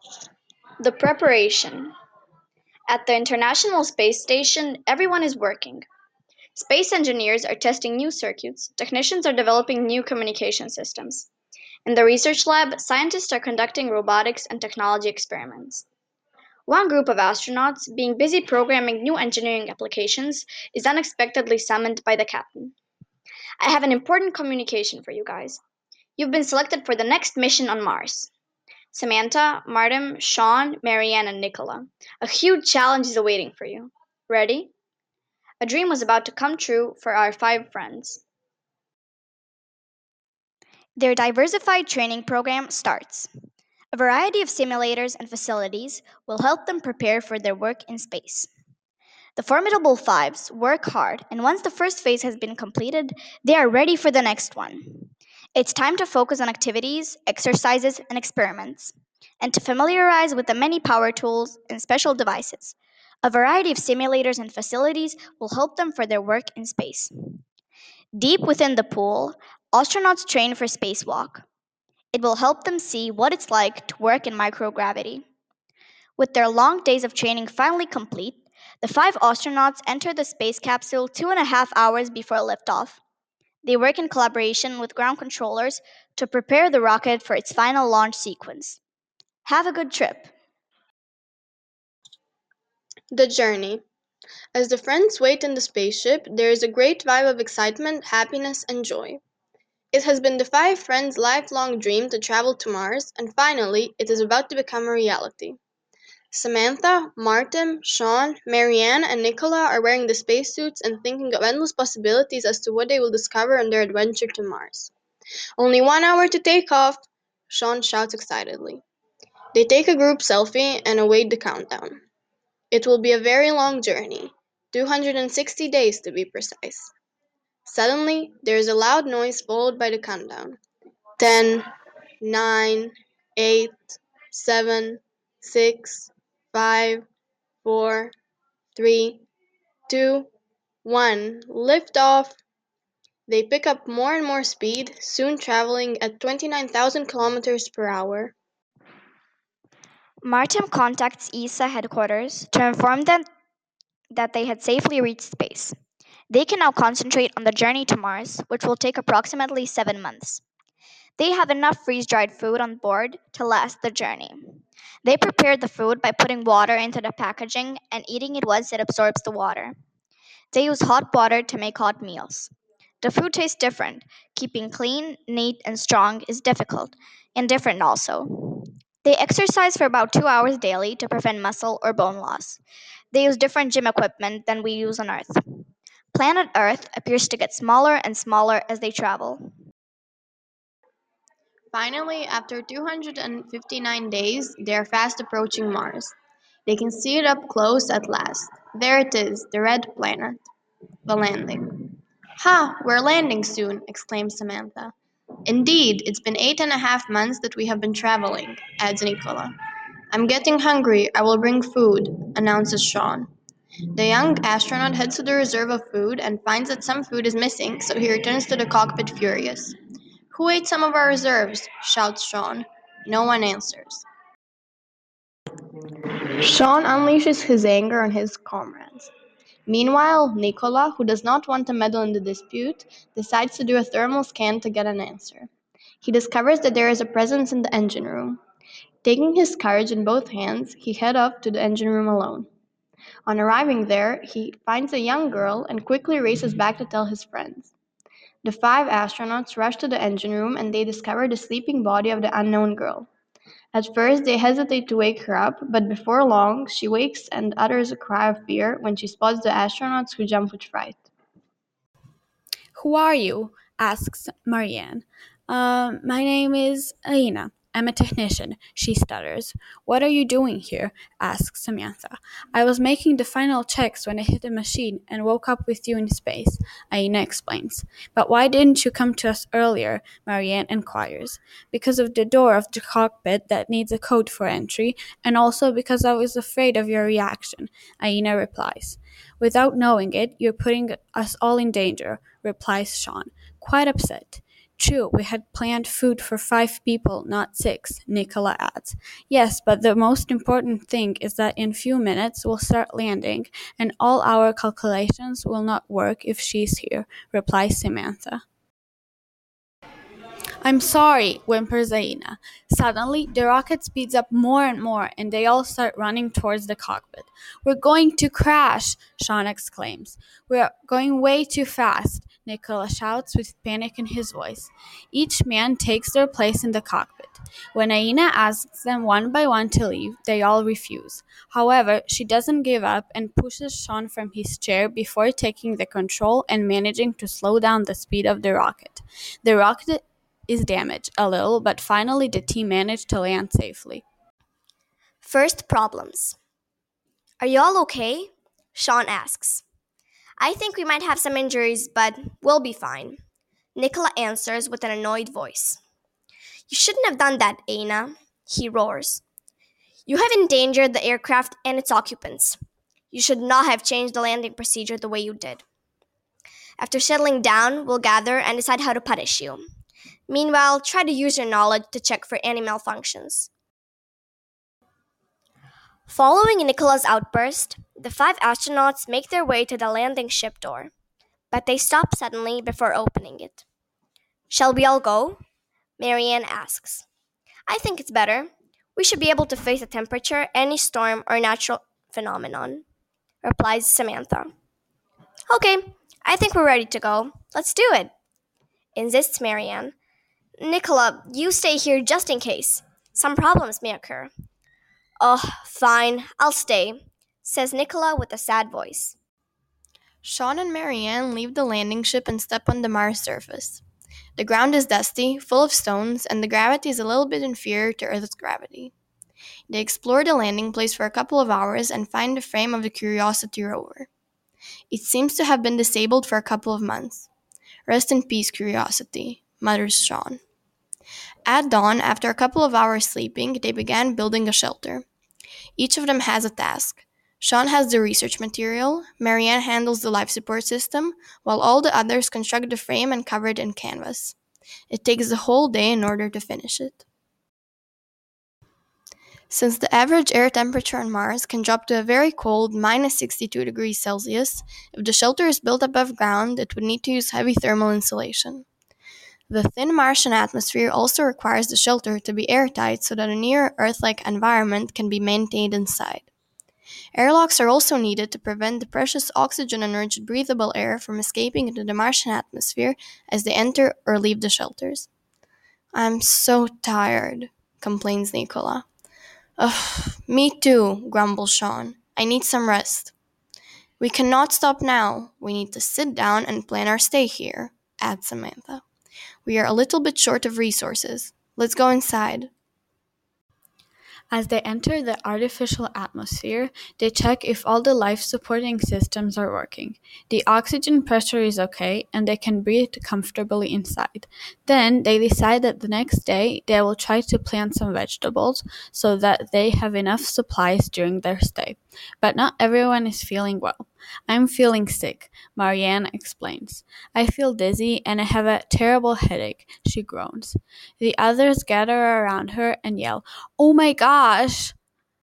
The preparation. At the International Space Station, everyone is working. Space engineers are testing new circuits, technicians are developing new communication systems. In the research lab, scientists are conducting robotics and technology experiments. One group of astronauts, being busy programming new engineering applications, is unexpectedly summoned by the captain. I have an important communication for you guys. You've been selected for the next mission on Mars. Samantha, Martin, Sean, Marianne, and Nicola. A huge challenge is awaiting for you. Ready? A dream was about to come true for our five friends. Their diversified training program starts. A variety of simulators and facilities will help them prepare for their work in space. The formidable fives work hard, and once the first phase has been completed, they are ready for the next one. It's time to focus on activities, exercises, and experiments, and to familiarize with the many power tools and special devices. A variety of simulators and facilities will help them for their work in space. Deep within the pool, astronauts train for spacewalk. It will help them see what it's like to work in microgravity. With their long days of training finally complete, the five astronauts enter the space capsule 2.5 hours before liftoff. They work in collaboration with ground controllers to prepare the rocket for its final launch sequence. Have a good trip. The journey. As the friends wait in the spaceship, there is a great vibe of excitement, happiness, and joy. It has been the five friends' lifelong dream to travel to Mars, and finally, it is about to become a reality. Samantha, Martin, Sean, Marianne, and Nicola are wearing the spacesuits and thinking of endless possibilities as to what they will discover on their adventure to Mars. Only 1 hour to take off! Sean shouts excitedly. They take a group selfie and await the countdown. It will be a very long journey, 260 days to be precise. Suddenly, there is a loud noise followed by the countdown. 10, 9, 8, 7, 6, 5, 4, 3, 2, 1. Lift off! They pick up more and more speed, soon traveling at 29,000 kilometers per hour. Martin contacts ESA headquarters to inform them that they had safely reached space. They can now concentrate on the journey to Mars, which will take approximately 7 months. They have enough freeze dried food on board to last the journey. They prepared the food by putting water into the packaging and eating it once it absorbs the water. They use hot water to make hot meals. The food tastes different. Keeping clean, neat, and strong is difficult, and different also. They exercise for about 2 hours daily to prevent muscle or bone loss. They use different gym equipment than we use on Earth. Planet Earth appears to get smaller and smaller as they travel. Finally, after 259 days, they are fast approaching Mars. They can see it up close at last. There it is, the red planet. The landing. Ha! We're landing soon, exclaimed Samantha. Indeed, it's been 8.5 months that we have been traveling, adds Nicola. I'm getting hungry. I will bring food, announces Sean. The young astronaut heads to the reserve of food and finds that some food is missing, so he returns to the cockpit furious. Who ate some of our reserves? Shouts Sean. No one answers. Sean unleashes his anger on his comrades. Meanwhile, Nicola, who does not want to meddle in the dispute, decides to do a thermal scan to get an answer. He discovers that there is a presence in the engine room. Taking his courage in both hands, he heads off to the engine room alone. On arriving there, he finds a young girl and quickly races back to tell his friends. The five astronauts rush to the engine room and they discover the sleeping body of the unknown girl. At first, they hesitate to wake her up, but before long, she wakes and utters a cry of fear when she spots the astronauts who jump with fright. Who are you? Asks Marianne. My name is Aina. I'm a technician, she stutters. What are you doing here? Asks Samantha. I was making the final checks when I hit the machine and woke up with you in space, Aina explains. But why didn't you come to us earlier? Marianne inquires. Because of the door of the cockpit that needs a code for entry, and also because I was afraid of your reaction, Aina replies. Without knowing it, you're putting us all in danger, replies Sean, quite upset. true, we had planned food for 5 people, not 6, Nicola adds. Yes, but the most important thing is that in few minutes we'll start landing, and all our calculations will not work if she's here, replies Samantha. I'm sorry, whimpers Aina. Suddenly, the rocket speeds up more and more, and they all start running towards the cockpit. We're going to crash, Sean exclaims. We're going way too fast, Nicola shouts with panic in his voice. Each man takes their place in the cockpit. When Aina asks them one by one to leave, they all refuse. However, she doesn't give up and pushes Sean from his chair before taking the control and managing to slow down the speed of the rocket. The rocket is damaged a little, but finally the team managed to land safely. First problems. Are you all okay? Sean asks. I think we might have some injuries, but we'll be fine. Nicola answers with an annoyed voice. You shouldn't have done that, Aina, he roars. You have endangered the aircraft and its occupants. You should not have changed the landing procedure the way you did. After settling down, we'll gather and decide how to punish you. Meanwhile, try to use your knowledge to check for any malfunctions. Following Nicola's outburst, the 5 astronauts make their way to the landing ship door, but they stop suddenly before opening it. Shall we all go? Marianne asks. I think it's better. We should be able to face the temperature, any storm, or natural phenomenon, replies Samantha. Okay, I think we're ready to go. Let's do it, insists Marianne. Nicola, you stay here just in case. Some problems may occur. Oh, fine, I'll stay, says Nicola with a sad voice. Sean and Marianne leave the landing ship and step on the Mars surface. The ground is dusty, full of stones, and the gravity is a little bit inferior to Earth's gravity. They explore the landing place for a couple of hours and find the frame of the Curiosity rover. It seems to have been disabled for a couple of months. Rest in peace, Curiosity, mutters Sean. At dawn, after a couple of hours sleeping, they began building a shelter. Each of them has a task. Sean has the research material, Marianne handles the life support system, while all the others construct the frame and cover it in canvas. It takes the whole day in order to finish it. Since the average air temperature on Mars can drop to a very cold minus 62 degrees Celsius, if the shelter is built above ground, it would need to use heavy thermal insulation. The thin Martian atmosphere also requires the shelter to be airtight so that a near Earth-like environment can be maintained inside. Airlocks are also needed to prevent the precious oxygen-enriched breathable air from escaping into the Martian atmosphere as they enter or leave the shelters. I'm so tired, complains Nicola. Ugh, me too, grumbles Sean. I need some rest. We cannot stop now. We need to sit down and plan our stay here, adds Samantha. We are a little bit short of resources. Let's go inside. As they enter the artificial atmosphere, they check if all the life-supporting systems are working. The oxygen pressure is okay, and they can breathe comfortably inside. Then they decide that the next day they will try to plant some vegetables so that they have enough supplies during their stay. But not everyone is feeling well. I'm feeling sick, Marianne explains. I feel dizzy and I have a terrible headache, she groans. The others gather around her and yell, Oh my gosh!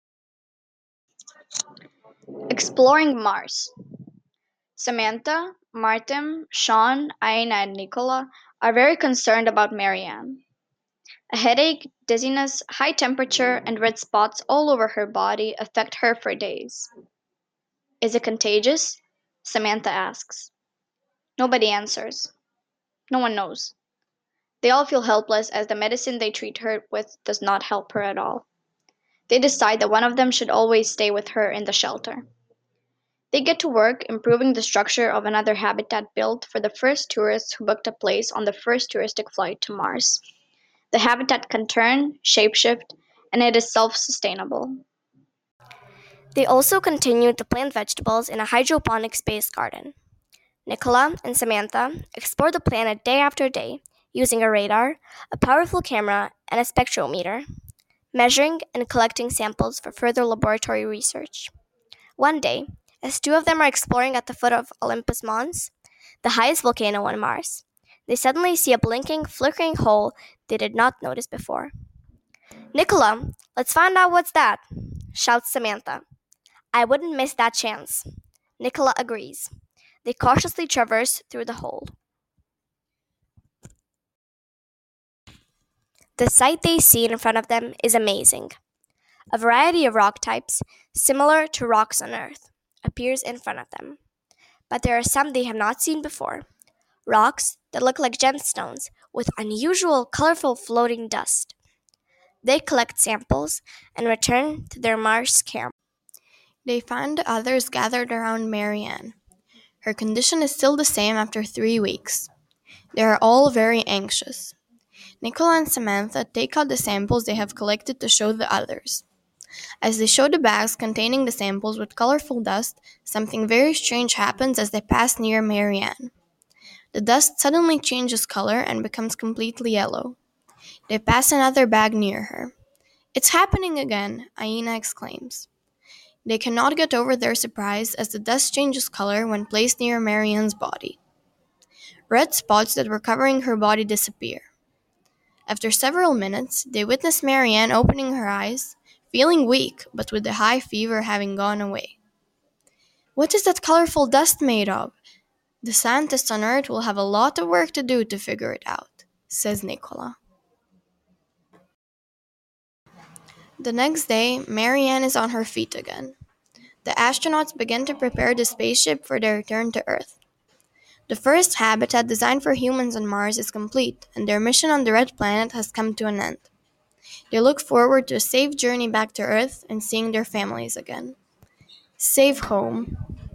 Exploring Mars. Samantha, Martin, Sean, Aina, and Nicola are very concerned about Marianne. A headache, dizziness, high temperature, and red spots all over her body affect her for days. Is it contagious? Samantha asks. Nobody answers. No one knows. They all feel helpless as the medicine they treat her with does not help her at all. They decide that one of them should always stay with her in the shelter. They get to work improving the structure of another habitat built for the first tourists who booked a place on the first touristic flight to Mars. The habitat can turn, shapeshift, and it is self-sustainable. They also continue to plant vegetables in a hydroponic space garden. Nicola and Samantha explore the planet day after day using a radar, a powerful camera, and a spectrometer, measuring and collecting samples for further laboratory research. One day, as 2 of them are exploring at the foot of Olympus Mons, the highest volcano on Mars, They suddenly see a blinking, flickering hole they did not notice before. Nicola, let's find out what's that, shouts Samantha. I wouldn't miss that chance. Nicola agrees. They cautiously traverse through the hole. The sight they see in front of them is amazing. A variety of rock types, similar to rocks on Earth, appears in front of them. But there are some they have not seen before. Rocks that look like gemstones with unusual, colorful floating dust. They collect samples and return to their Mars camp. They find the others gathered around Marianne. Her condition is still the same after 3 weeks. They are all very anxious. Nicola and Samantha take out the samples they have collected to show the others. As they show the bags containing the samples with colorful dust, something very strange happens as they pass near Marianne. The dust suddenly changes color and becomes completely yellow. They pass another bag near her. It's happening again, Aina exclaims. They cannot get over their surprise as the dust changes color when placed near Marianne's body. Red spots that were covering her body disappear. After several minutes, they witness Marianne opening her eyes, feeling weak but with the high fever having gone away. What is that colorful dust made of? The scientists on Earth will have a lot of work to do to figure it out, says Nicola. The next day, Marianne is on her feet again. The astronauts begin to prepare the spaceship for their return to Earth. The first habitat designed for humans on Mars is complete, and their mission on the Red Planet has come to an end. They look forward to a safe journey back to Earth and seeing their families again. Safe home.